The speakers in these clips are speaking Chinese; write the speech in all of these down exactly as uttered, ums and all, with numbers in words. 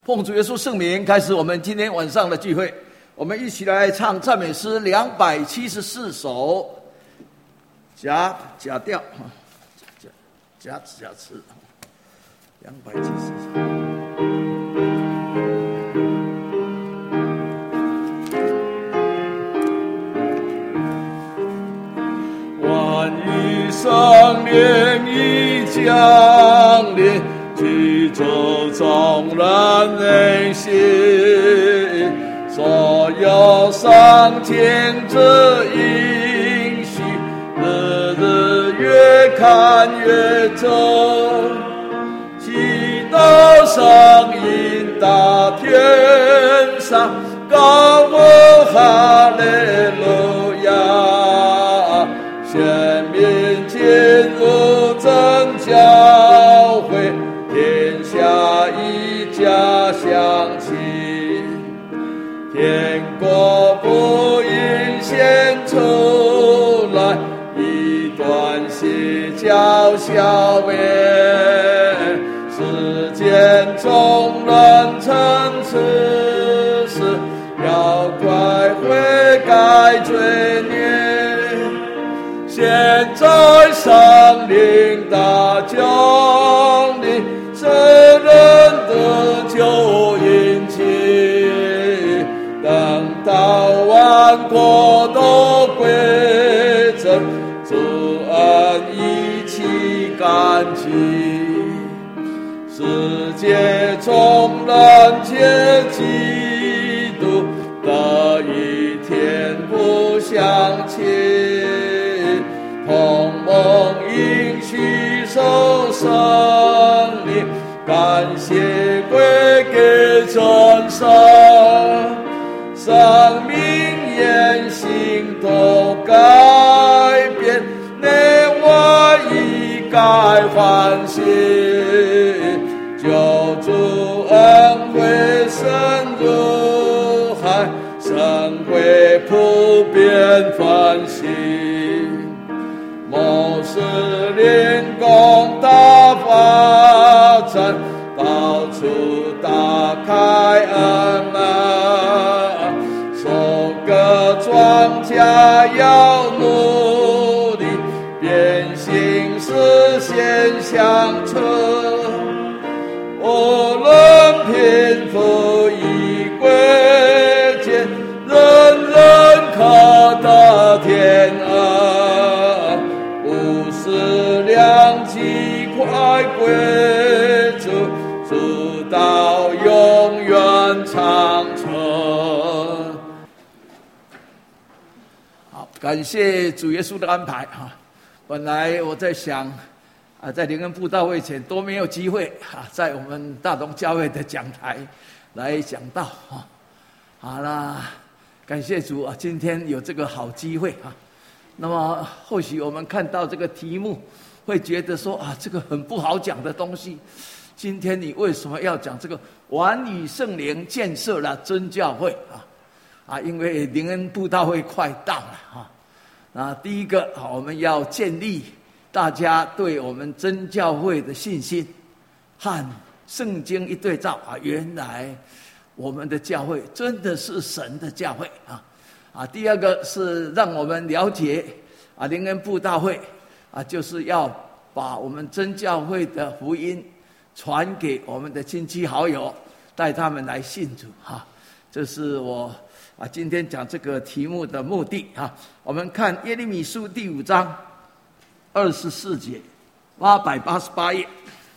奉主耶稣圣名，开始我们今天晚上的聚会。我们一起来唱赞美诗两百七十四首，假假调，假假假词，两百七十四。万语生灵已降临，宇宙中人内心，所有上天之应许，日日越看越真，祈祷声音大天上，高呼哈利路亚，选民进入真教会，天下一家乡亲，天国福音显出来，一段邪教消灭，世间众人称此事，要快悔改罪孽。现在圣灵大降临，世人得救引起，等到万国都归正，主恩一起感激，世界众人皆基督，得以天父相亲，同盟应许受圣灵，感谢归给真神，生命言行都改变，内外一概欢喜，救主恩惠深如海，神会普遍分析，末世灵工大发展，到处打开恩门，收割庄稼要努力，变形实现乡村，无论贫富异贵贱，人人可得天恩，无私良机快归主，直到永远长存。好，感谢主耶稣的安排哈。本来我在想啊，在灵恩布道会前都没有机会啊，在我们大同教会的讲台来讲道哈。好啦，感谢主啊，今天有这个好机会啊。那么或许我们看到这个题目，会觉得说啊，这个很不好讲的东西。今天你为什么要讲这个晚与圣灵建设了真教会啊？啊，因为灵恩布道会快到了啊。那第一个啊，我们要建立大家对我们真教会的信心，和圣经一对照啊，原来我们的教会真的是神的教会啊。啊，第二个是让我们了解啊，灵恩布道会啊，就是要把我们真教会的福音传给我们的亲戚好友，带他们来信主哈。这是我啊今天讲这个题目的目的啊。我们看耶利米书第五章二十四节，八百八十八页。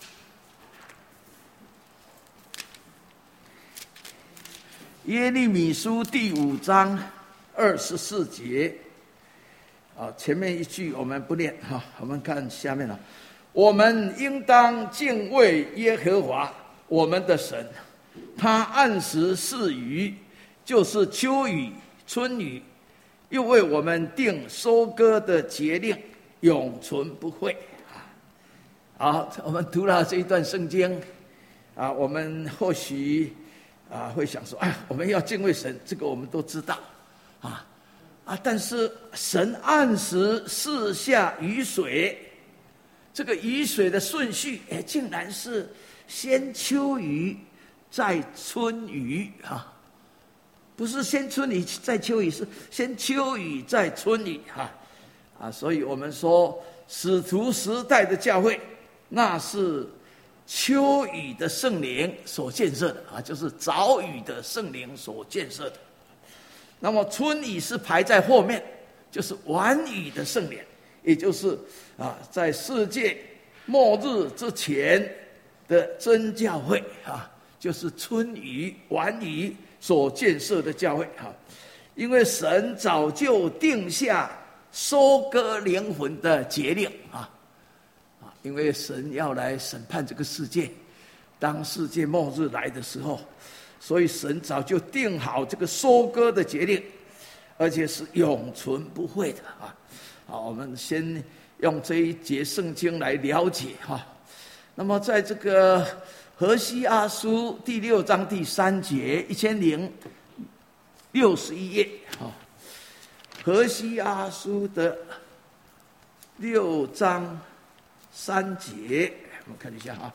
耶利米书第五章二十四节，啊，前面一句我们不念哈，我们看下面了。我们应当敬畏耶和华我们的神，他按时赐雨，就是秋雨、春雨，又为我们定收割的节令，永存不会。好，我们读了这一段圣经啊，我们或许啊会想说，哎，我们要敬畏神，这个我们都知道啊啊，但是神按时赐下雨水，这个雨水的顺序，哎，竟然是先秋雨， 再春雨啊，不是先春雨再秋雨，是先秋雨再春雨哈啊！所以我们说使徒时代的教会，那是秋雨的圣灵所建设的啊，就是早雨的圣灵所建设的。那么春雨是排在后面，就是晚雨的圣灵，也就是啊，在世界末日之前的真教会啊，就是春雨晚雨所建设的教会啊。因为神早就定下收割灵魂的节令啊啊，因为神要来审判这个世界，当世界末日来的时候，所以神早就定好这个收割的节令，而且是永存不会的啊。好，我们先用这一节圣经来了解哈。那么在这个何西阿书第六章第三节，一千零六十一页啊。何西阿书的六章三节，我们看一下啊。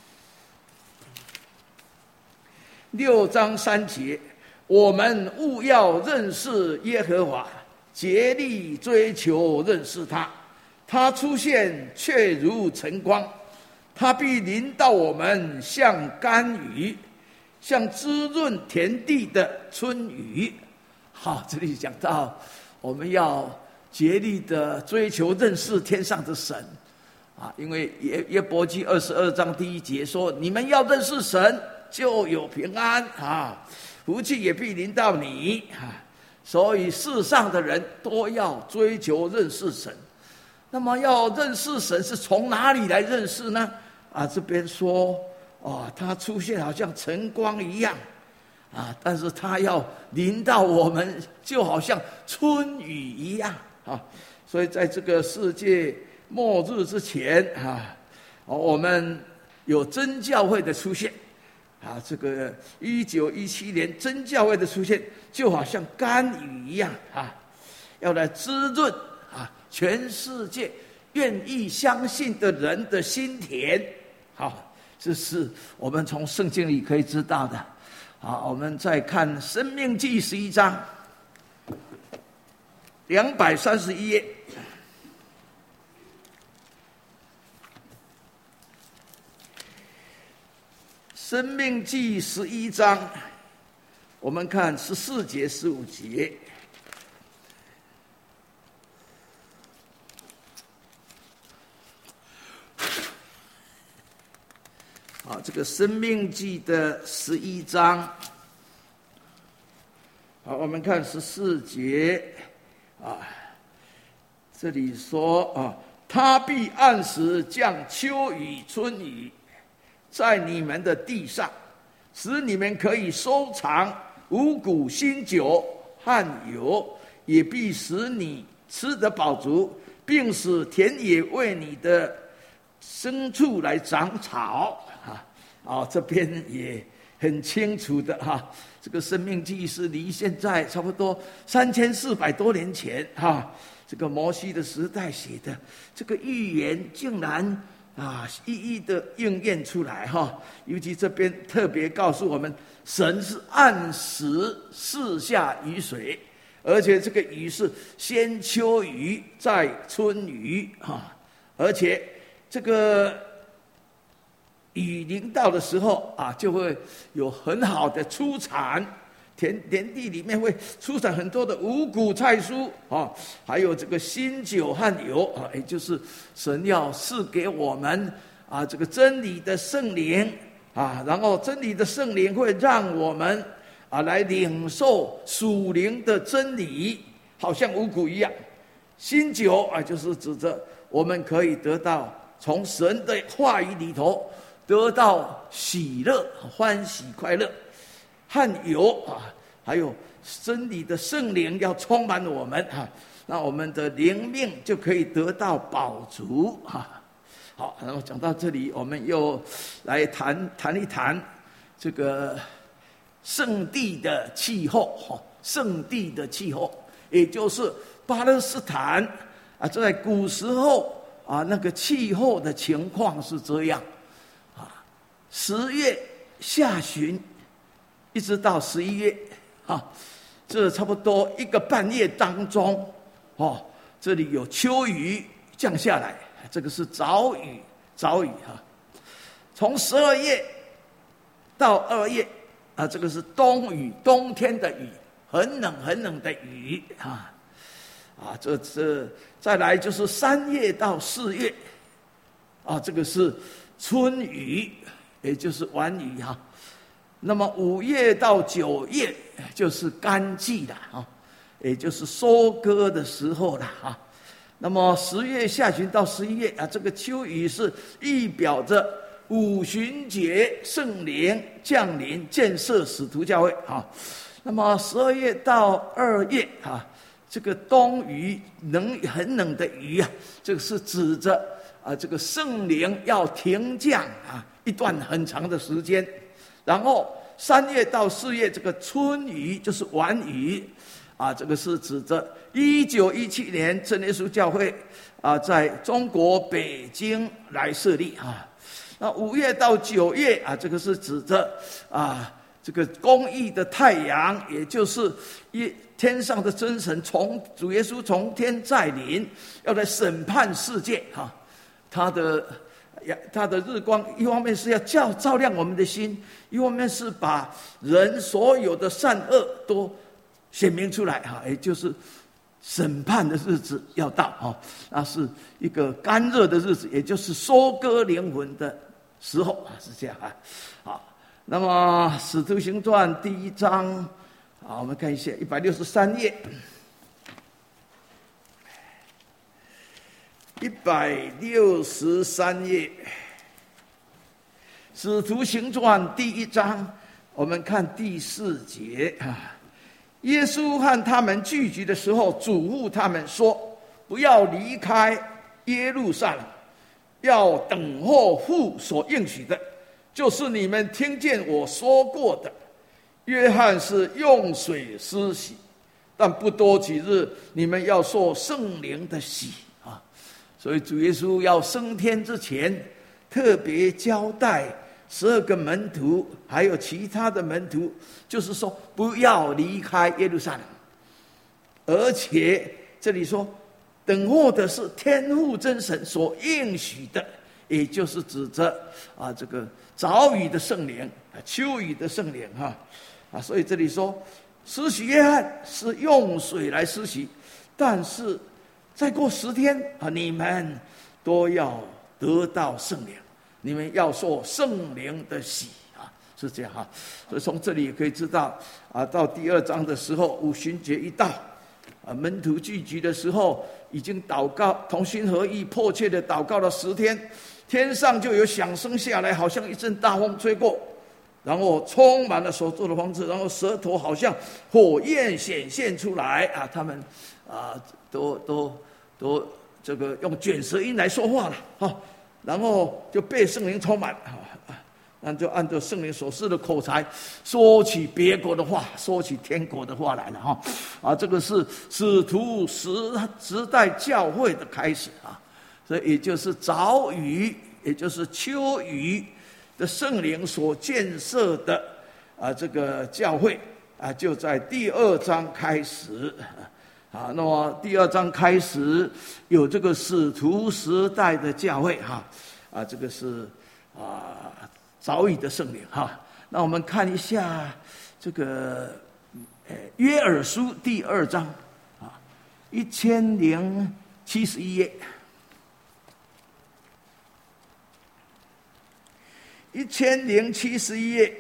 六章三节，我们务要认识耶和华，竭力追求认识他。他出现却如晨光，他必临到我们，像甘雨，像滋润田地的春雨。好，这里讲到我们要竭力的追求认识天上的神啊，因为约约伯记二十二章第一节说：你们要认识神，就有平安啊，福气也必临到你啊。所以世上的人都要追求认识神。那么要认识神是从哪里来认识呢？啊，这边说哦，他出现好像晨光一样啊，但是他要临到我们，就好像春雨一样啊。所以在这个世界末日之前啊，我们有真教会的出现啊，这个一九一七年真教会的出现，就好像甘雨一样啊，要来滋润啊全世界愿意相信的人的心田。好，这是我们从圣经里可以知道的。好，我们再看《申命记》十一章两百三十一页。申命记十一章，我们看十四节、十五节。好，这个申命记的十一章，好，我们看十四节啊，这里说啊，他必按时降秋雨、春雨在你们的地上，使你们可以收藏五谷、新酒和油，也必使你吃得饱足，并使田野为你的牲畜来长草啊！哦，这边也很清楚的哈、啊，这个《申命记》是离现在差不多三千四百多年前哈、啊，这个摩西的时代写的这个预言，竟然啊一一的应验出来哈、啊。尤其这边特别告诉我们，神是按时赐下雨水，而且这个雨是先秋雨再春雨啊，而且这个雨临到的时候啊，就会有很好的出产，田田地里面会出产很多的五谷菜蔬啊，还有这个新酒和油啊，也就是神要赐给我们啊这个真理的圣灵啊，然后真理的圣灵会让我们啊来领受属灵的真理，好像五谷一样。新酒啊，就是指着我们可以得到从神的话语里头得到喜乐、欢喜、快乐，和油啊，还有真理的圣灵要充满我们啊，那我们的灵命就可以得到饱足啊。好，然后讲到这里，我们又来谈谈一谈这个圣地的气候哈，圣地的气候，也就是巴勒斯坦啊，在古时候啊，那个气候的情况是这样。十月下旬一直到十一月啊，这差不多一个半月当中哦，这里有秋雨降下来，这个是早雨，早雨哈。从十二月到二月啊，这个是冬雨，冬天的雨，很冷很冷的雨啊啊，这这再来就是三月到四月啊，这个是春雨，也就是晚雨哈。那么五月到九月就是干季了啊，也就是收割的时候了啊。那么十月下旬到十一月啊，这个秋雨是预表着五旬节圣灵降临建设使徒教会啊。那么十二月到二月啊，这个冬雨冷很冷的雨啊，这个是指着啊这个圣灵要停降啊一段很长的时间。然后三月到四月这个春雨就是晚雨啊，这个是指着一九一七年真耶稣教会啊在中国北京来设立啊。那五月到九月啊，这个是指着啊这个公义的太阳，也就是一天上的真神从主耶稣从天再临，要来审判世界哈。他的他的日光一方面是要照照亮我们的心，一方面是把人所有的善恶都显明出来哈，也就是审判的日子要到哈，那是一个干热的日子，也就是收割灵魂的时候啊，是这样啊。好，那么《使徒行传》第一章啊，我们看一下一百六十三页，一百六十三页，《使徒行传》第一章，我们看第四节啊。耶稣和他们聚集的时候，嘱咐他们说：“不要离开耶路撒冷，要等候父所应许的，就是你们听见我说过的。约翰是用水施洗，但不多几日，你们要受圣灵的洗啊！”所以主耶稣要升天之前，特别交代十二个门徒，还有其他的门徒，就是说不要离开耶路撒冷，而且这里说等候的是天父真神所应许的，也就是指着啊这个早雨的圣灵，秋雨的圣灵哈啊，所以这里说施洗约翰是用水来施洗，但是再过十天啊，你们都要得到圣灵。你们要受圣灵的洗啊，是这样哈。所以从这里也可以知道啊，到第二章的时候，五旬节一到，啊，门徒聚集的时候，已经祷告，同心合意，迫切的祷告了十天，天上就有响声下来，好像一阵大风吹过，然后充满了所做的方式，然后舌头好像火焰显现出来啊，他们啊，都都都这个用卷舌音来说话了哈。然后就被圣灵充满，那就按照圣灵所示的口才，说起别国的话，说起天国的话来了哈。啊，这个是使徒时时代教会的开始啊，所以也就是早雨，也就是秋雨的圣灵所建设的啊，这个教会啊，就在第二章开始。啊，那么第二章开始有这个使徒时代的教会哈，啊，这个是啊早已的圣灵哈。那我们看一下这个呃约珥书第二章啊，一千零七十一页，一千零七十一页。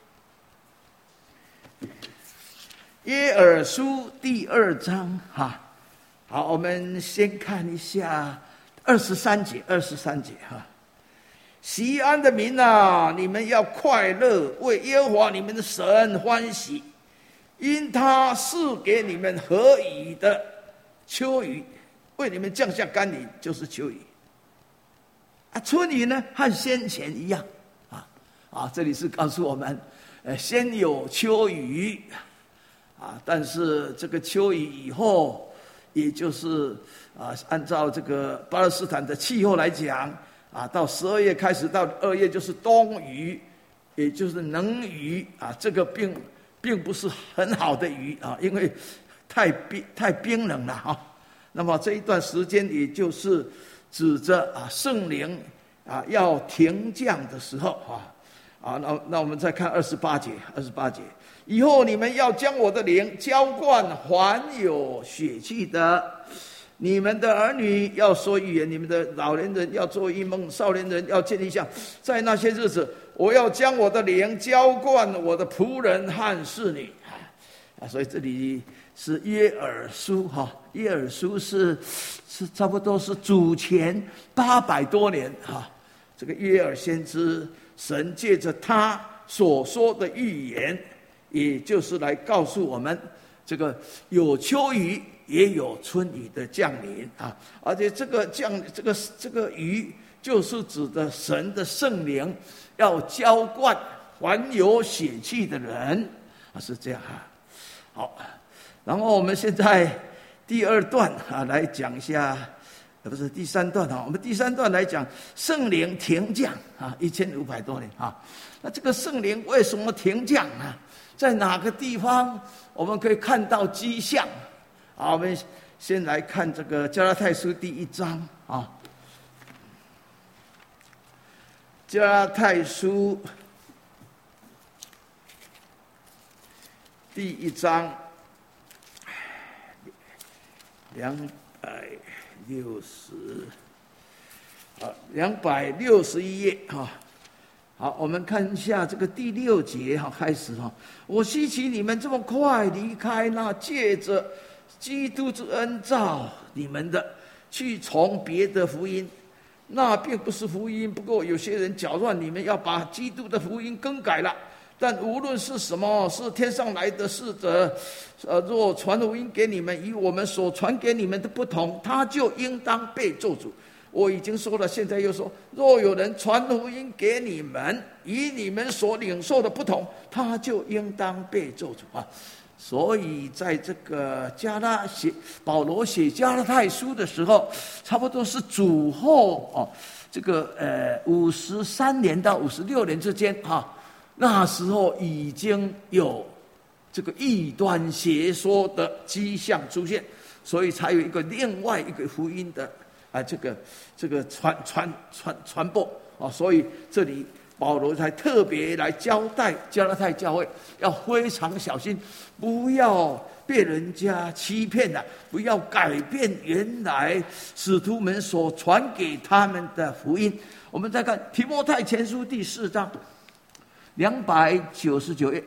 约珥书第二章哈，好，我们先看一下二十三节，二十三节哈。锡安的民啊，你们要快乐，为耶和华你们的神欢喜，因他赐给你们合宜的秋雨，为你们降下甘霖，就是秋雨。啊，春雨呢和先前一样啊啊，这里是告诉我们，呃，先有秋雨。啊，但是这个秋雨以后，也就是啊，按照这个巴勒斯坦的气候来讲，啊，到十二月开始到二月就是冬雨， 也就是能鱼啊，这个并并不是很好的鱼啊，因为太冰太冰冷了啊。那么这一段时间，也就是指着啊圣灵啊要停降的时候啊啊，那那我们再看二十八节，二十八节，以后你们要将我的灵浇灌还有血气的。你们的儿女要说预言，你们的老年人要做异梦，少年人要见异象。在那些日子，我要将我的灵浇灌我的仆人和侍女。啊，所以这里是约珥书哈，约珥书是是差不多是主前八百多年哈。这个约珥先知，神借着他所说的预言，也就是来告诉我们，这个有秋雨也有春雨的降临啊，而且这个降这个这个雨就是指的神的圣灵要浇灌还有血气的人啊，是这样啊。好，然后我们现在第二段啊来讲一下，不是第三段啊，我们第三段来讲圣灵停降啊，一千五百多年啊。那这个圣灵为什么停降啊？在哪个地方我们可以看到迹象？好，我们先来看这个加拉太书第一章啊。加拉太书第一章两百六十啊，两百六十一页啊。好，我们看一下这个第六节哈，开始哈。我希奇你们这么快离开那借着基督之恩召你们的，去从别的福音，那并不是福音。不过有些人搅乱你们，要把基督的福音更改了。但无论是什么，是天上来的使者，呃，若传福音给你们，与我们所传给你们的不同，他就应当被咒诅。我已经说了，现在又说，若有人传福音给你们，与你们所领受的不同，他就应当被咒诅啊。所以在这个加拉写保罗写加拉太书的时候，差不多是主后哦，这个呃五十三年到五十六年之间哈、啊，那时候已经有这个异端邪说的迹象出现，所以才有一个另外一个福音的啊这个这个传传传传播啊，所以这里保罗才特别来交代加拉太教会要非常小心，不要被人家欺骗了，不要改变原来使徒们所传给他们的福音。我们再看提摩太前书第四章两百九十九页，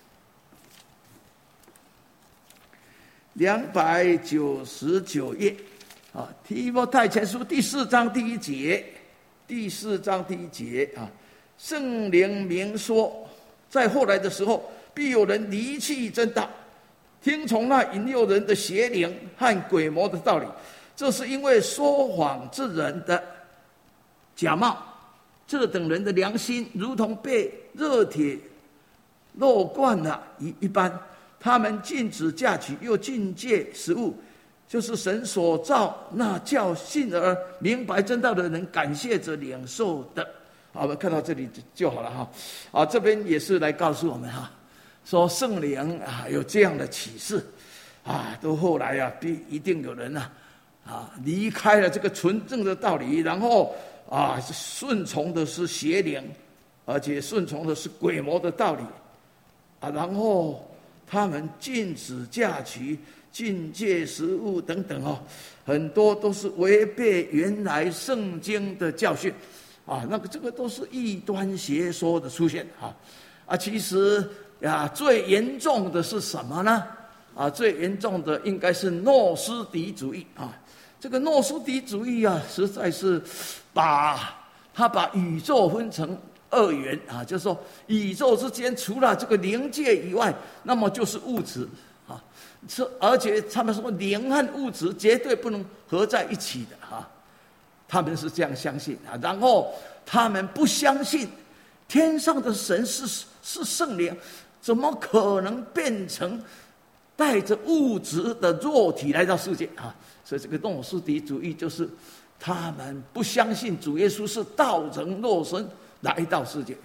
两百九十九页啊，提摩太前书第四章第一节，第四章第一节啊。圣灵明说，在后来的时候，必有人离弃真道，听从那引诱人的邪灵和鬼魔的道理。这是因为说谎之人的假冒，这等人的良心如同被热铁漏灌了一般。他们禁止嫁娶，又禁戒食物，就是神所造那叫信而明白真道的人感谢着领受的。好，我们看到这里就好了哈。啊，这边也是来告诉我们哈，说圣灵啊有这样的启示啊，都后来啊必一定有人啊啊离开了这个纯正的道理，然后啊顺从的是邪灵，而且顺从的是鬼魔的道理啊，然后他们禁止嫁娶、禁戒食物等等哦，很多都是违背原来圣经的教训。啊，那个这个都是异端邪说的出现啊，啊，其实呀，最严重的是什么呢？啊，最严重的应该是诺斯底主义啊。这个诺斯底主义啊，实在是把他把宇宙分成二元啊，就是说宇宙之间除了这个灵界以外，那么就是物质啊，而且他们说灵和物质绝对不能合在一起的啊。他们是这样相信啊，然后他们不相信天上的神是是圣灵，怎么可能变成带着物质的肉体来到世界啊？所以这个诺斯底主义就是他们不相信主耶稣是道成肉身来到世界啊。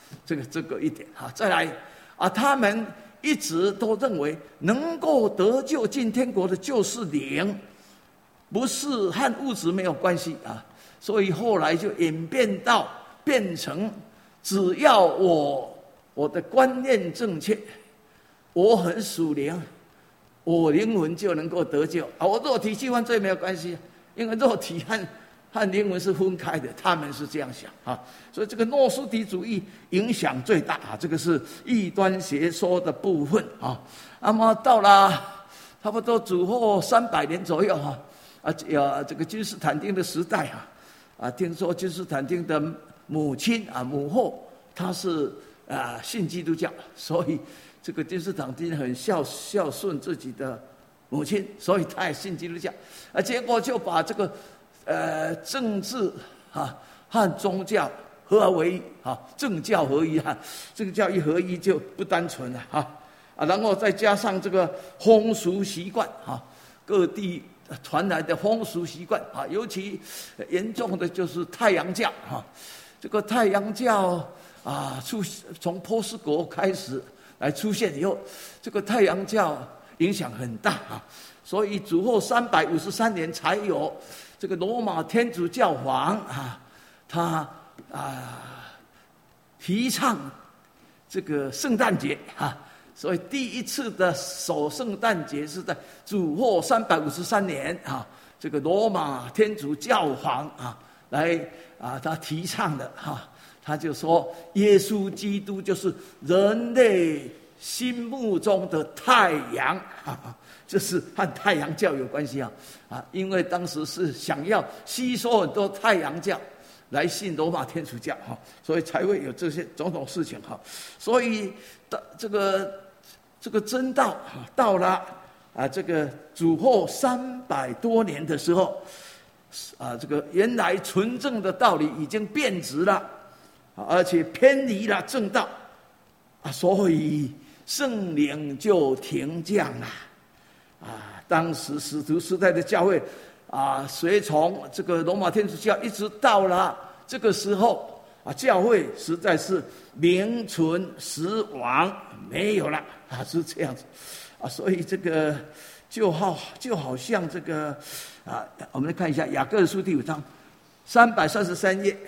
这个这个一点啊。再来啊，他们一直都认为能够得救进天国的就是灵，不是和物质没有关系啊。所以后来就演变到变成，只要我我的观念正确，我很属灵，我灵魂就能够得救啊。我肉体去犯罪没有关系，因为肉体和和灵魂是分开的，他们是这样想啊。所以这个诺斯底主义影响最大啊，这个是异端邪说的部分啊。那么到了差不多主后三百年左右哈，啊，有这个君士坦丁的时代啊，啊，听说君士坦丁的母亲啊母后她是啊信基督教，所以这个君士坦丁很孝孝顺自己的母亲，所以他也信基督教，啊，结果就把这个呃政治啊和宗教合而为一啊，政教合一啊，这个教一合一就不单纯了啊啊，然后再加上这个风俗习惯啊，各地传来的风俗习惯啊，尤其严重的就是太阳教啊，这个太阳教啊出从波斯国开始来出现以后，这个太阳教影响很大啊，所以主后三百五十三年才有这个罗马天主教皇啊，他啊提倡这个圣诞节啊，所以第一次的守圣诞节是在主后三百五十三年啊，这个罗马天主教皇啊来啊他提倡的哈、啊，他就说耶稣基督就是人类心目中的太阳，哈哈，这是和太阳教有关系啊啊！因为当时是想要吸收很多太阳教来信罗马天主教哈，所以才会有这些种种事情哈。所以这个这个真道到了啊，这个主后三百多年的时候啊，这个原来纯正的道理已经变质了，而且偏离了正道啊，所以圣灵就停降了啊！当时使徒时代的教会啊，随从这个罗马天主教，一直到了这个时候啊，教会实在是名存实亡，没有了啊，是这样子啊。所以这个就好就好像这个啊，我们来看一下雅各书第五章三百三十三页。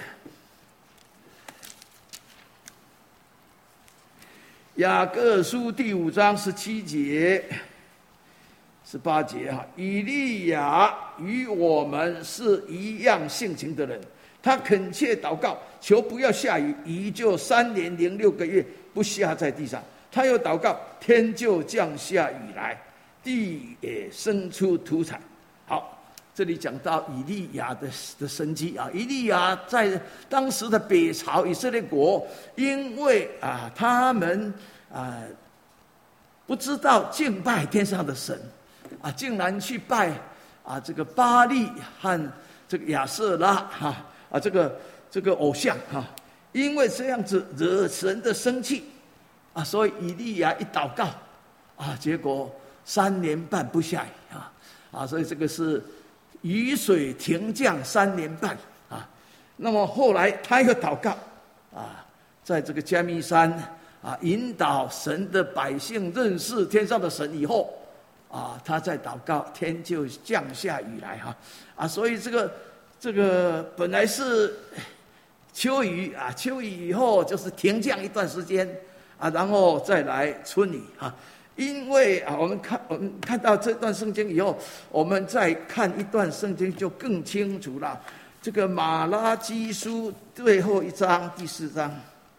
雅各书第五章十七节、十八节哈，以利亚与我们是一样性情的人，他恳切祷告，求不要下雨，雨就三年零六个月不下在地上。他又祷告，天就降下雨来，地也生出土产。好，这里讲到以利亚的的神迹啊，以利亚在当时的北朝以色列国，因为啊他们啊不知道敬拜天上的神啊，竟然去拜啊这个巴力和这个亚瑟拉哈啊这个这个偶像哈，因为这样子惹神的生气啊，所以以利亚一祷告啊，结果三年半不下雨啊啊，所以这个是雨水停降三年半啊。那么后来他又祷告啊，在这个迦密山啊，引导神的百姓认识天上的神以后啊，他在祷告，天就降下雨来哈啊，所以这个这个本来是秋雨啊，秋雨以后就是停降一段时间啊，然后再来春雨啊。因为啊，我们看我们看到这段圣经以后，我们再看一段圣经就更清楚了。这个马拉基书最后一章第四章，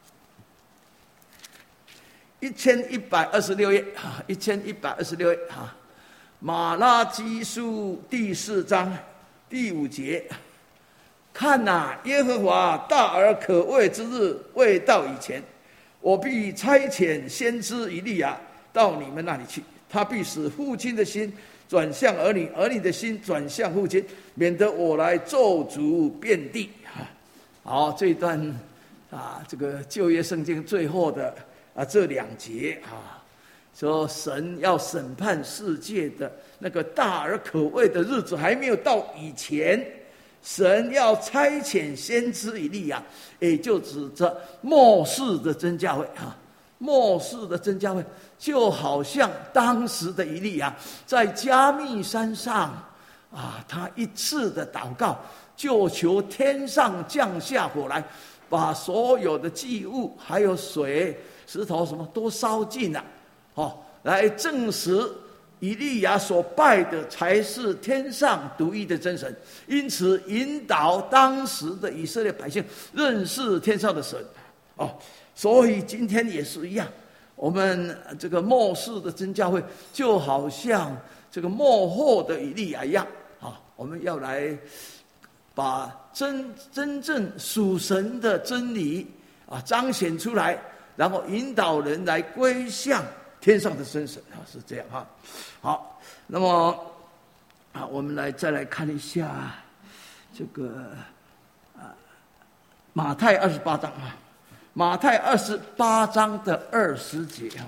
一千一百二十六页啊，一千一百二十六页啊，马拉基书第四章第五节，看哪、啊，耶和华大而可畏之日未到以前，我必差遣先知以利亚到你们那里去，他必使父亲的心转向儿女，儿女的心转向父亲，免得我来咒诅遍地。好，这一段啊，这个旧约圣经最后的啊这两节啊，说神要审判世界的那个大而可畏的日子还没有到以前， 神要差遣先知以利亚，也就指着末世的真教会啊，末世的真教会就好像当时的以利亚在加密山上啊，他一次的祷告，就求天上降下火来，把所有的祭物还有水、石头什么都烧尽了，哦，来证实以利亚所拜的才是天上独一的真神，因此引导当时的以色列百姓认识天上的神。哦，所以今天也是一样，我们这个末世的真教会就好像这个末后的以利亚一样啊，我们要来把真真正属神的真理啊彰显出来，然后引导人来归向天上的真神啊，是这样哈。好，那么啊，我们来再来看一下这个啊马太二十八章啊，马太二十八章的二十节啊，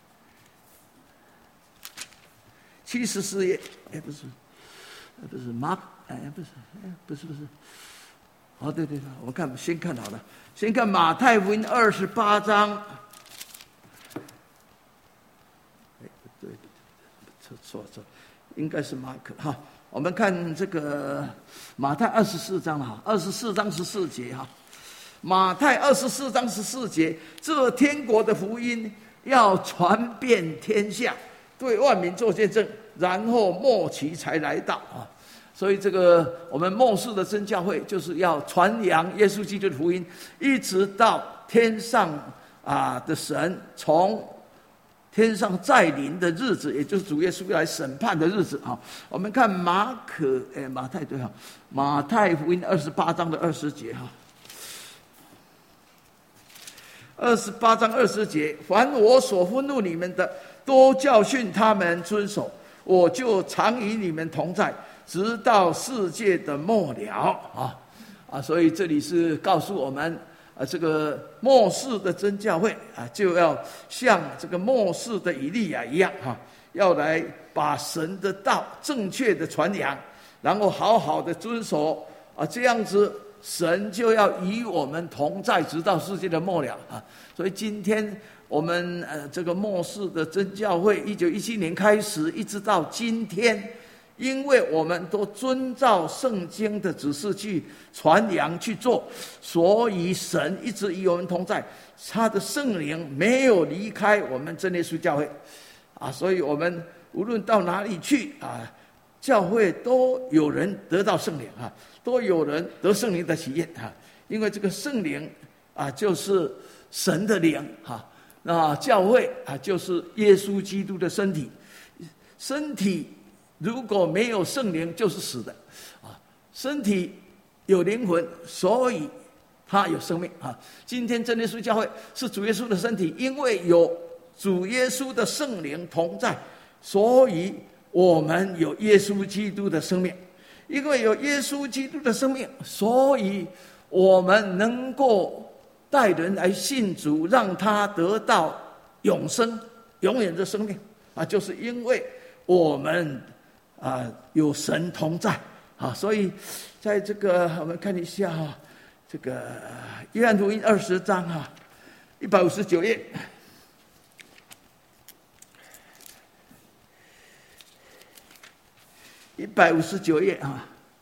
七十四页，哎，不是，不是马，哎，不是，哎，不是，不是，哦，对对对，我们看，先看好了，先看马太福音二十八章。错错，应该是马可哈。我们看这个马太二十四章哈，二十四章十四节哈。马太二十四章十四节，这天国的福音要传遍天下，对万民做见证，然后末期才来到啊。所以这个我们末世的真教会就是要传扬耶稣基督的福音，一直到天上啊的神从天上再临的日子，也就是主耶稣来审判的日子啊。我们看马可，哎，马太对哈，马太福音二十八章的二十节哈。二十八章二十节，凡我所吩咐你们的，都教训他们遵守，我就常与你们同在，直到世界的末了啊啊！所以这里是告诉我们。啊，这个末世的真教会啊，就要像这个末世的以利亚一样哈、啊，要来把神的道正确的传扬，然后好好的遵守啊，这样子神就要与我们同在，直到世界的末了啊。所以今天我们呃这个末世的真教会，一九一七年开始，一直到今天。因为我们都遵照圣经的指示去传扬去做，所以神一直与我们同在，他的圣灵没有离开我们真耶稣教会啊，所以我们无论到哪里去啊，教会都有人得到圣灵啊，都有人得圣灵的喜悦啊，因为这个圣灵啊就是神的灵哈，那教会啊就是耶稣基督的身体，身体。如果没有圣灵，就是死的，啊，身体有灵魂，所以它有生命啊。今天真耶稣教会是主耶稣的身体，因为有主耶稣的圣灵同在，所以我们有耶稣基督的生命。因为有耶稣基督的生命，所以我们能够带人来信主，让他得到永生、永远的生命啊，就是因为我们。啊，有神同在啊，所以在这个我们看一下哈，这个约翰福音二十章哈，一百五十九页，一百五十九页啊，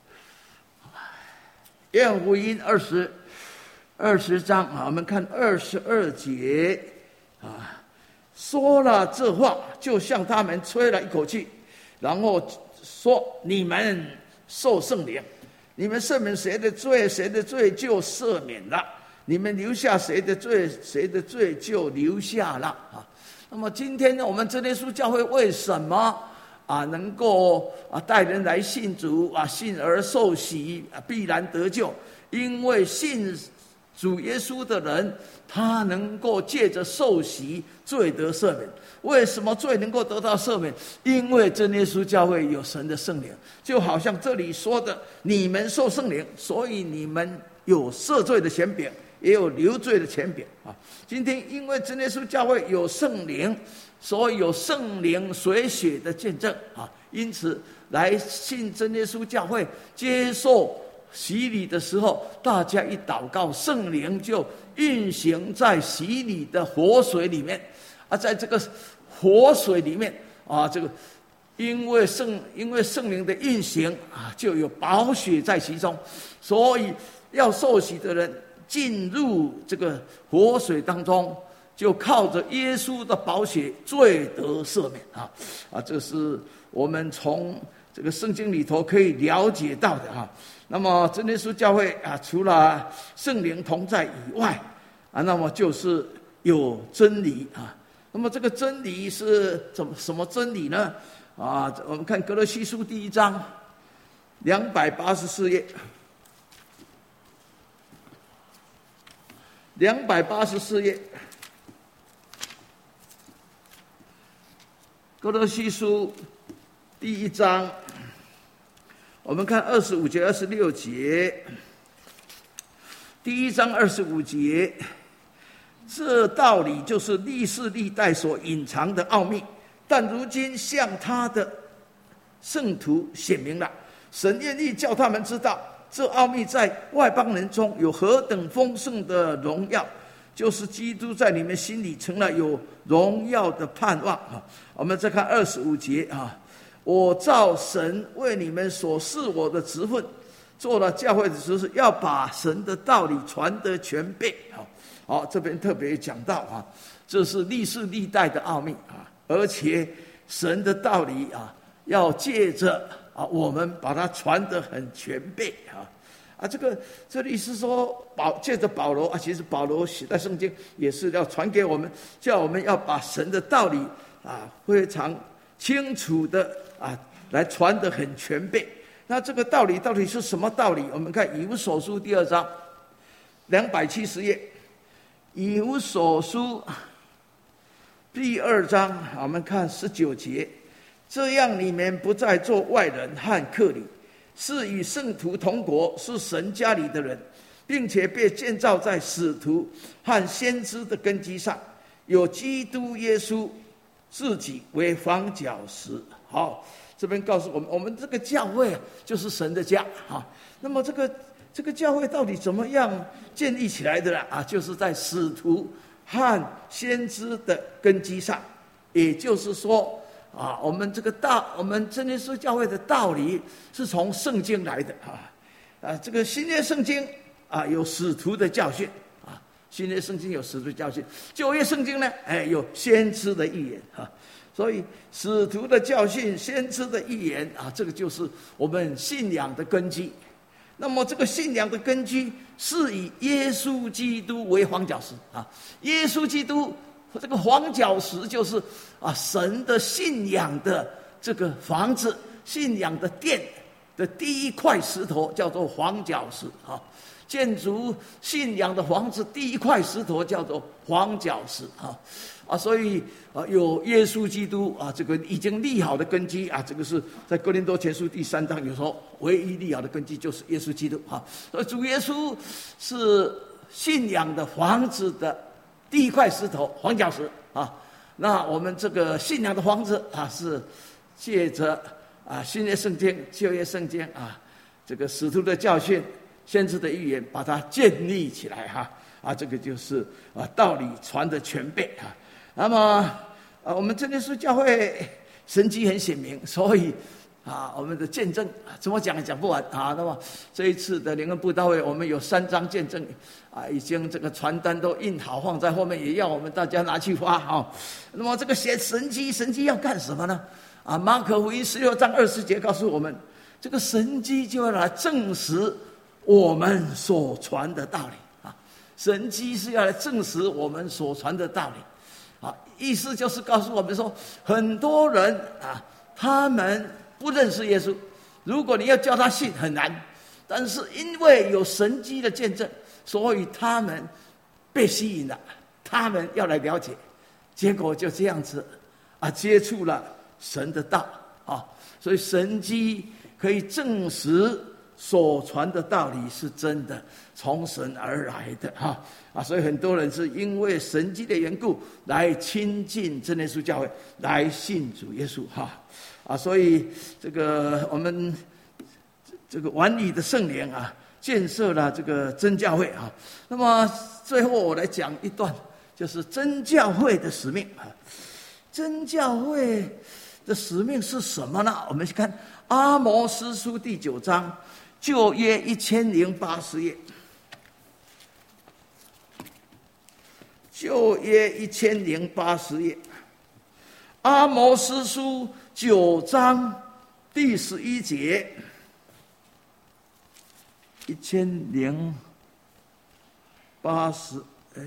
约翰福音二十二十章啊，我们看二十二节啊，说了这话，就向他们吹了一口气，然后。说你们受圣灵，你们赦免谁的罪，谁的罪就赦免了；你们留下谁的罪，谁的罪就留下了啊。那么今天呢，我们真耶稣教会为什么啊能够啊带人来信主啊，信而受洗啊，必然得救？因为信主耶稣的人，他能够借着受洗罪得赦免。为什么罪能够得到赦免？因为真耶稣教会有神的圣灵，就好像这里说的，你们受圣灵，所以你们有赦罪的权柄，也有流罪的权柄啊。今天因为真耶稣教会有圣灵，所以有圣灵水血的见证啊，因此来信真耶稣教会，接受洗礼的时候，大家一祷告，圣灵就运行在洗礼的活水里面啊，在这个活水里面啊，这个因为圣因为圣灵的运行啊，就有宝血在其中，所以要受洗的人进入这个活水当中，就靠着耶稣的宝血罪得赦免啊啊！这是我们从这个圣经里头可以了解到的啊。那么真耶稣教会啊，除了圣灵同在以外啊，那么就是有真理啊。那么这个真理是怎么什么真理呢？啊，我们看歌罗西书第一章两百八十四页，两百八十四页，歌罗西书第一章，我们看二十五节、二十六节。第一章二十五节，这道理就是历世历代所隐藏的奥秘。但如今向他的圣徒显明了，神愿意叫他们知道，这奥秘在外邦人中有何等丰盛的荣耀，就是基督在你们心里成了有荣耀的盼望。我们再看二十五节啊，我照神为你们所赐我的职分，做了教会的执事，要把神的道理传得全备。好，这边特别讲到啊，这是历世历代的奥秘啊。而且神的道理啊，要借着啊我们把它传得很全备啊啊！这个这里是说保借着保罗啊，其实保罗写的圣经也是要传给我们，叫我们要把神的道理啊非常清楚的啊来传得很全备。那这个道理到底是什么道理？我们看以弗所书第二章两百七十页，以弗所书第二章，我们看十九节，这样你们不再做外人和客旅，是与圣徒同国，是神家里的人，并且被建造在使徒和先知的根基上，有基督耶稣自己为房角石。好，这边告诉我们，我们这个教会就是神的家啊。那么这个这个教会到底怎么样建立起来的呢？啊，就是在使徒和先知的根基上，也就是说啊，我们这个道，我们真耶稣教会的道理是从圣经来的啊啊，这个新约圣经啊有使徒的教训啊，新约圣经有使徒的教训，旧约圣经呢，哎有先知的预言啊，所以使徒的教训、先知的预言啊，这个就是我们信仰的根基。那么这个信仰的根基是以耶稣基督为房角石啊，耶稣基督这个房角石就是啊神的信仰的这个房子、信仰的殿的第一块石头叫做房角石啊，建筑信仰的房子第一块石头叫做房角石啊啊，所以啊有耶稣基督啊，这个已经立好的根基啊，这个是在哥林多前书第三章有说，唯一立好的根基就是耶稣基督啊，所以主耶稣是信仰的房子的第一块石头，房角石啊。那我们这个信仰的房子啊，是借着啊新约圣经、旧约圣经啊，这个使徒的教训、先知的预言，把它建立起来哈啊，这个就是啊道理传得全备啊。那么啊，我们真耶稣教会神迹很显明，所以啊，我们的见证怎么讲也讲不完啊。那么这一次的灵恩布道会，我们有三张见证啊，已经这个传单都印好放在后面，也要我们大家拿去发啊。那么这个写神迹，神迹要干什么呢？啊，马可福音十六章二十节告诉我们，这个神迹就要来证实我们所传的道理啊。神迹是要来证实我们所传的道理。啊，意思就是告诉我们说，很多人啊，他们不认识耶稣，如果你要叫他信很难，但是因为有神迹的见证，所以他们被吸引了，他们要来了解，结果就这样子啊，接触了神的道啊，所以神迹可以证实所传的道理是真的，从神而来的哈啊，所以很多人是因为神迹的缘故来亲近真耶稣教会，来信主耶稣哈啊，所以这个我们这个晚礼的圣灵啊， 建设了这个真教会啊。那么最后我来讲一段，就是真教会的使命啊。真教会的使命是什么呢？我们去看阿摩司书第九章，旧约一千零八十页。旧约一千零八十页，阿摩司书九章第十一节，一千零八十，哎，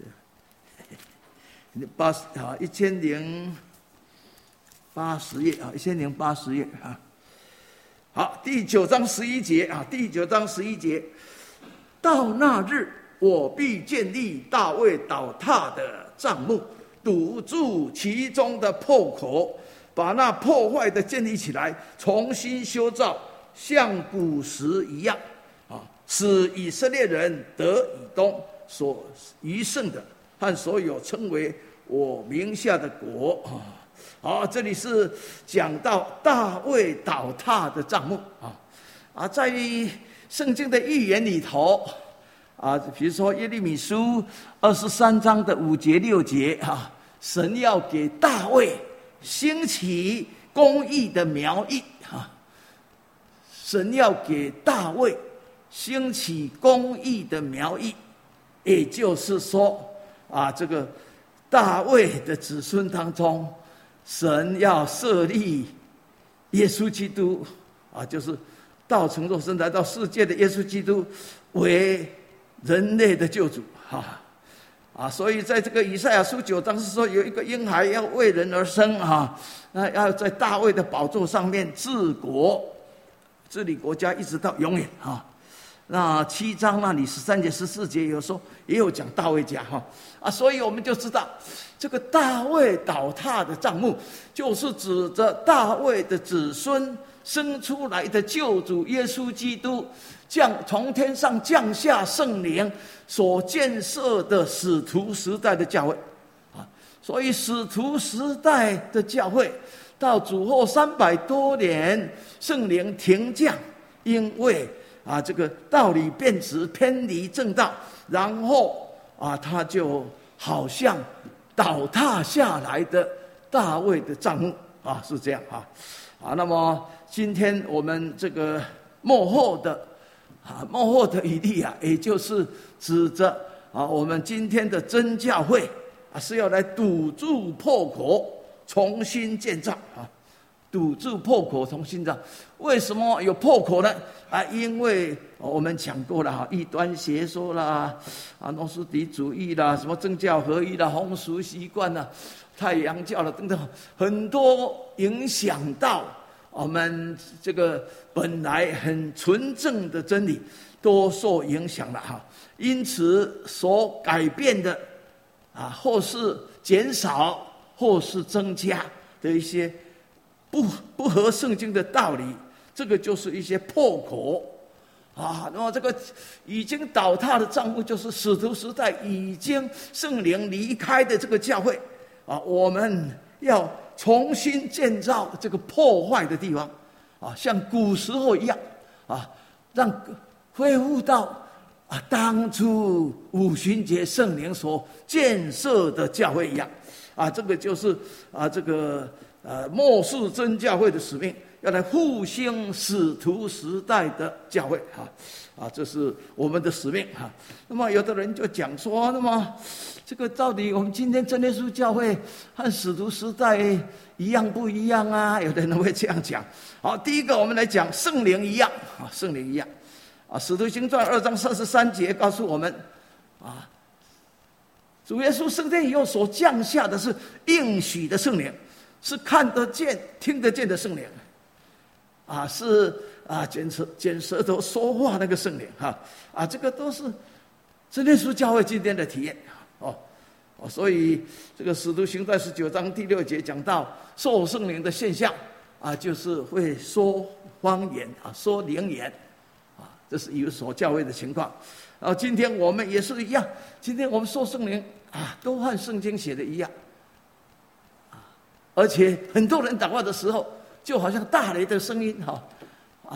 八十啊，一千零八十页啊，一千零八十页啊。好，第九章十一节啊，第九章十一节，到那日，我必建立大卫倒塌的帐幕，堵住其中的破口，把那破坏的建立起来，重新修造，像古时一样啊，使以色列人得以东所余剩的和所有称为我名下的国啊。好，这里是讲到大卫倒塌的帐幕啊啊，在圣经的预言里头。啊，比如说耶利米书二十三章的五节六节啊，神要给大卫兴起公义的苗裔啊，神要给大卫兴起公义的苗裔，也就是说啊，这个大卫的子孙当中，神要设立耶稣基督啊，就是道成肉身来到世界的耶稣基督为人类的救主啊啊！所以在这个以赛亚书九章是说，有一个婴孩要为人而生啊，那要在大卫的宝座上面治国、治理国家，一直到永远啊。那七章那里十三节、十四节有说也有讲大卫家哈啊，所以我们就知道这个大卫倒塌的帐幕，就是指着大卫的子孙生出来的救主耶稣基督。降从天上降下圣灵所建设的使徒时代的教会啊，所以使徒时代的教会到主后三百多年，圣灵停降，因为啊这个道理变质，偏离正道，然后啊他就好像倒塌下来的大卫的帐幕啊，是这样啊啊。那么今天我们这个末后的。啊，末后的以利亚，也就是指着啊，我们今天的真教会啊，是要来堵住破口，重新建造啊，堵住破口，重新建造。为什么有破口呢？啊，因为我们讲过了哈，异端邪说啦，啊，诺斯底主义啦，什么政教合一啦，风俗习惯啦，太阳教了等等，很多影响到。我们这个本来很纯正的真理都受影响了哈，因此所改变的啊，或是减少，或是增加的一些不不合圣经的道理，这个就是一些破口啊。那么这个已经倒塌的帐幕，就是使徒时代已经圣灵离开的这个教会啊，我们要重新建造这个破坏的地方啊，像古时候一样啊，让恢复到啊当初五旬节圣灵所建设的教会一样啊，这个就是啊这个呃末世真教会的使命，要来复兴使徒时代的教会啊啊，这是我们的使命啊。那么有的人就讲说，那么这个到底我们今天真耶稣教会和使徒时代一样不一样啊？有的人会这样讲。好，第一个我们来讲圣灵一样啊，圣灵一样啊，使徒行传二章三十三节告诉我们啊，主耶稣升天以后所降下的是应许的圣灵，是看得见、听得见的圣灵啊，是啊卷舌卷舌头说话那个圣灵哈啊，这个都是真耶稣教会今天的体验。哦，哦，所以这个使徒行传十九章第六节讲到受圣灵的现象啊，就是会说方言啊，说灵言啊，这是有所教会的情况。然后今天我们也是一样，今天我们受圣灵啊，都和圣经写的一样啊，而且很多人祷告的时候，就好像大雷的声音哈啊，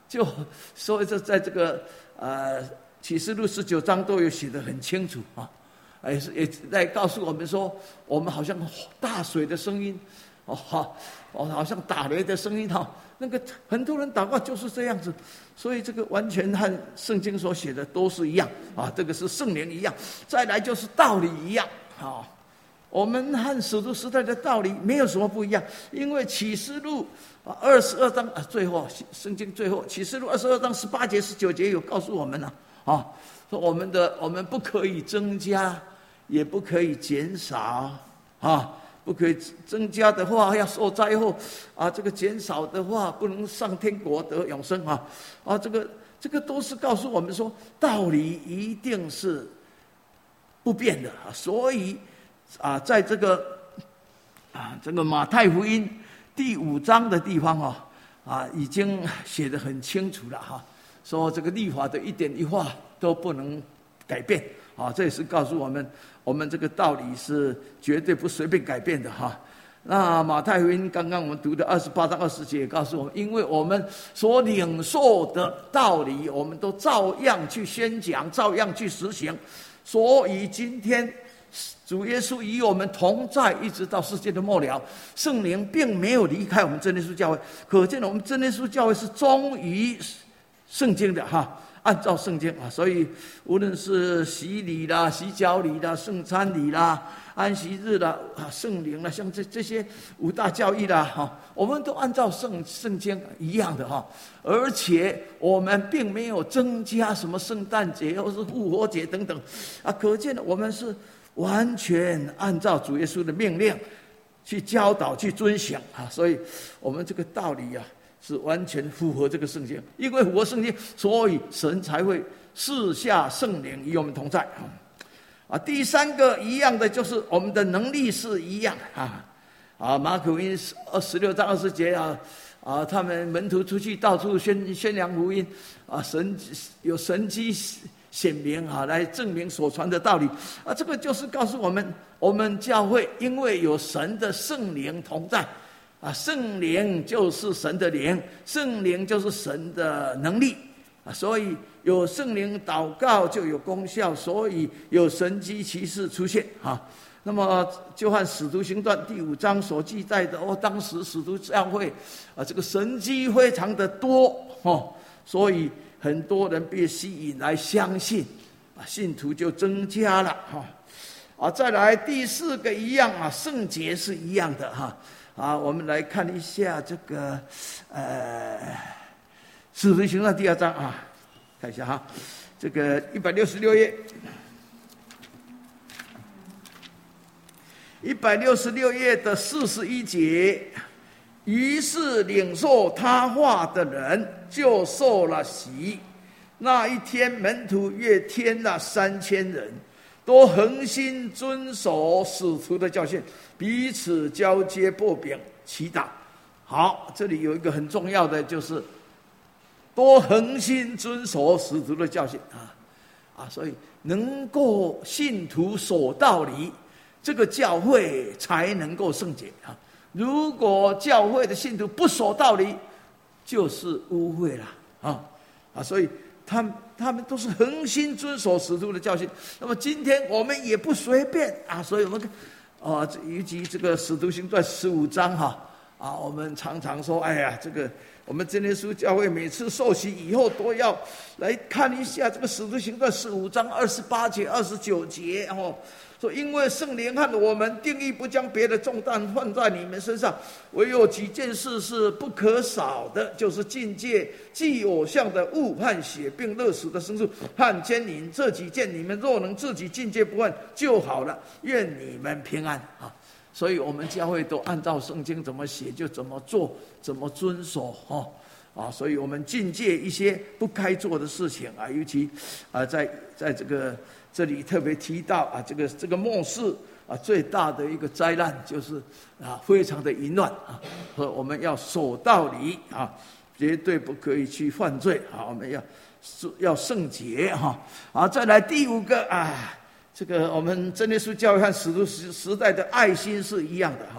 就所以这在这个呃启示录十九章都有写得很清楚啊，也是也在告诉我们说，我们好像大水的声音，哦好哦好像打雷的声音哈，那个很多人祷告就是这样子，所以这个完全和圣经所写的都是一样啊，这个是圣灵一样，再来就是道理一样啊。我们和使徒时代的道理没有什么不一样，因为启示录啊二十二章啊最后圣经最后启示录二十二章十八节十九节有告诉我们了啊，说我们的我们不可以增加，也不可以减少啊，不可以增加的话要受灾祸啊，这个减少的话不能上天国得永生啊啊，这个这个都是告诉我们说道理一定是不变的啊，所以。啊，在这个啊，这个马太福音第五章的地方啊，啊，已经写得很清楚了哈，说这个律法的一点一画都不能改变啊，这也是告诉我们，我们这个道理是绝对不随便改变的哈。那马太福音刚刚我们读的二十八章二十节也告诉我们，因为我们所领受的道理，我们都照样去宣讲，照样去实行，所以今天。主耶稣与我们同在，一直到世界的末了。圣灵并没有离开我们真耶稣教会，可见我们真耶稣教会是忠于圣经的哈，按照圣经啊。所以无论是洗礼啦、洗脚礼啦、圣餐礼啦、安息日啦、啊圣灵啦，像这这些五大教义啦哈，我们都按照圣圣经一样的哈。而且我们并没有增加什么圣诞节或是复活节等等啊，可见我们是。完全按照主耶稣的命令去教导、去遵行啊，所以我们这个道理啊是完全符合这个圣经。因为符合圣经，所以神才会赐下圣灵与我们同在啊。第三个一样的就是我们的能力是一样啊啊。马可福音二十六章二十节啊啊，他们门徒出去到处宣宣扬福音啊，神有神迹。显明啊，来证明所传的道理啊，这个就是告诉我们，我们教会因为有神的圣灵同在啊，圣灵就是神的灵，圣灵就是神的能力啊，所以有圣灵祷告就有功效，所以有神迹奇事出现啊。那么就和使徒行传第五章所记载的哦，当时使徒教会啊，这个神迹非常的多哦，所以。很多人被吸引来相信，啊，信徒就增加了哈，啊，再来第四个一样啊，圣洁是一样的哈，啊，我们来看一下这个呃，使徒行传第二章啊，看一下哈，这个一百六十六页，一百六十六页的四十一节。于是领受他话的人就受了洗。那一天门徒约添了三千人，都恒心遵守使徒的教训，彼此交接擘饼祈祷。好，这里有一个很重要的，就是都恒心遵守使徒的教训啊啊！所以能够信徒守道理，这个教会才能够圣洁啊。如果教会的信徒不守道理，就是污秽了啊啊！所以他们他们都是恒心遵守使徒的教训。那么今天我们也不随便啊，所以我们啊，以及这个使徒行传十五章哈啊，我们常常说，哎呀，这个我们真耶稣教会每次受洗以后都要来看一下这个使徒行传十五章二十八节、二十九节哦。说因为圣灵和我们定义不将别的重担放在你们身上，唯有几件事是不可少的，就是禁戒祭偶像的物和血，并勒死的牲畜和奸淫，这几件你们若能自己禁戒不犯就好了，愿你们平安啊！所以我们教会都按照圣经怎么写就怎么做，怎么遵守哈啊！所以我们禁戒一些不该做的事情啊，尤其啊在在这个。这里特别提到啊，这个这个末世啊，最大的一个灾难就是啊，非常的淫乱啊，和我们要守道理啊，绝对不可以去犯罪啊，我们要要圣洁哈啊。再来第五个啊，这个我们真耶稣教会和使徒时时代的爱心是一样的哈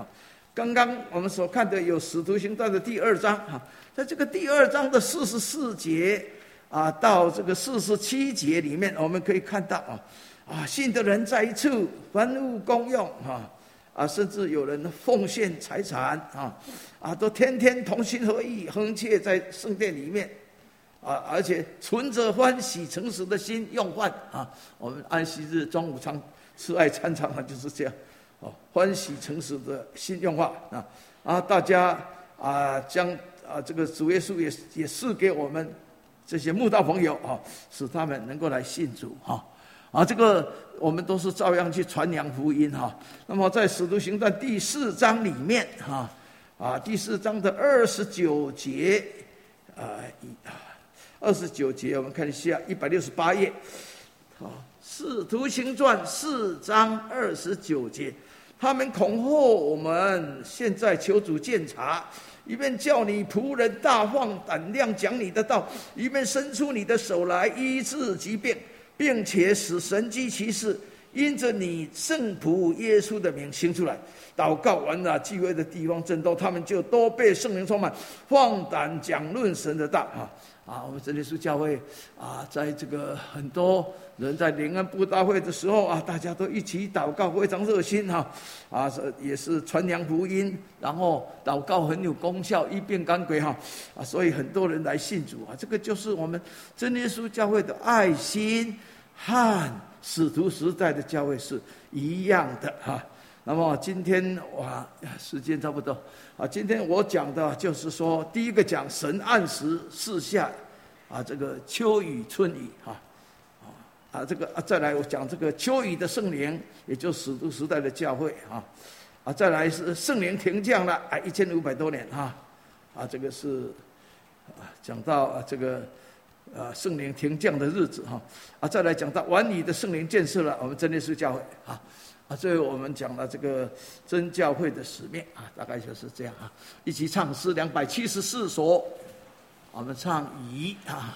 刚刚我们所看的有使徒行传的第二章哈，在这个第二章的四十四节啊到这个四十七节里面，我们可以看到啊啊信的人在一处，凡物公用哈啊，甚至有人奉献财产啊啊，都天天同心合意，横切在圣殿里面啊，而且存着欢喜诚实的心用饭啊。我们安息日中午常吃爱餐常常就是这样。哦，欢喜诚实的心用话啊啊！大家啊，将啊这个主耶稣也也赐给我们这些慕道朋友啊，使他们能够来信主哈啊！这个我们都是照样去传扬福音哈。那么在使徒行传第四章里面哈啊，第四章的二十九节啊，二十九节我们看一下一百六十八页啊，使徒行传四章二十九节。他们恐吓我们，现在求主鉴察，一面叫你仆人大放胆量讲你的道，一面伸出你的手来医治疾病，并且使神迹奇事因着你圣仆耶稣的名行出来。祷告完了，聚会的地方震动，他们就都被圣灵充满，放胆讲论神的道啊！啊，我们真耶稣教会啊，在这个很多人在灵恩布道会的时候啊，大家都一起祷告，非常热心哈啊，也是传扬福音，然后祷告很有功效，医病赶鬼哈啊，所以很多人来信主啊，这个就是我们真耶稣教会的爱心和使徒时代的教会是一样的哈。那么今天哇，时间差不多啊。今天我讲的就是说，第一个讲神按时赐下啊，这个秋雨春雨哈啊，这个啊再来我讲这个秋雨的圣灵，也就是使徒时代的教会啊啊，再来是圣灵停降了啊，一千五百多年哈啊，这个是啊讲到啊这个啊圣灵停降的日子哈啊，再来讲到晚礼的圣灵建设了我们真耶稣教会啊。啊，最后我们讲了这个真教会的使命啊，大概就是这样啊。一起唱诗两百七十四首，我们唱乙啊。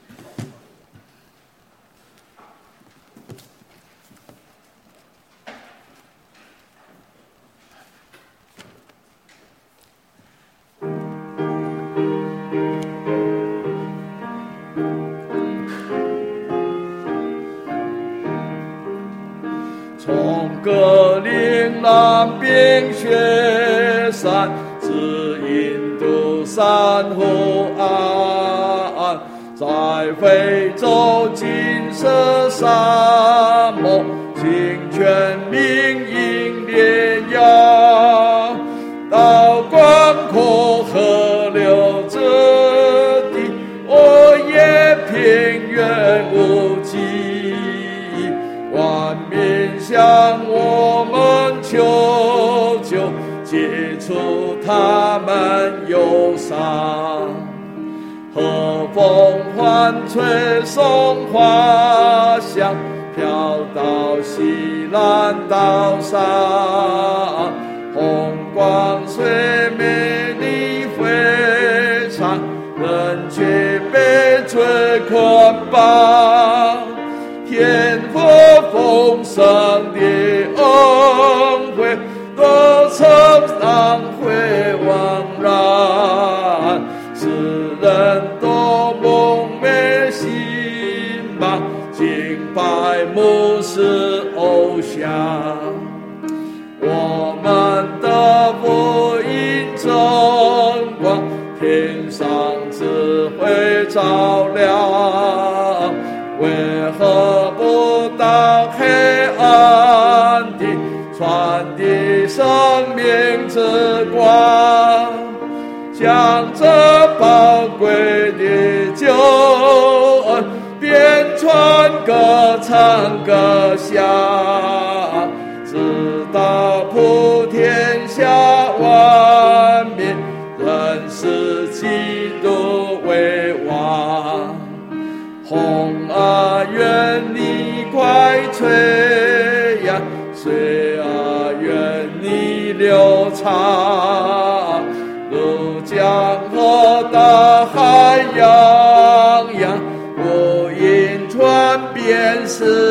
格陵兰冰雪山，自印度山河岸，在非洲金色沙漠，清泉明映烈阳，到广阔河流之地，我也平原无际。万民向我们求救，解除他们忧伤。和风唤吹送花香，飘到西南岛上。红光虽美丽非常，人却被罪捆绑。天赋丰盛的恩惠，都曾让会惘然，世人都蒙昧心盲，敬拜牧师偶像。我们的福音真光，天上只会照亮。为何不到黑暗地传递生命之光，将这宝贵的救恩遍传歌唱歌响，直到普天下万民认识基督为王。风啊，愿你快吹呀！水啊，愿你流长。如江河大海洋洋，福音传遍世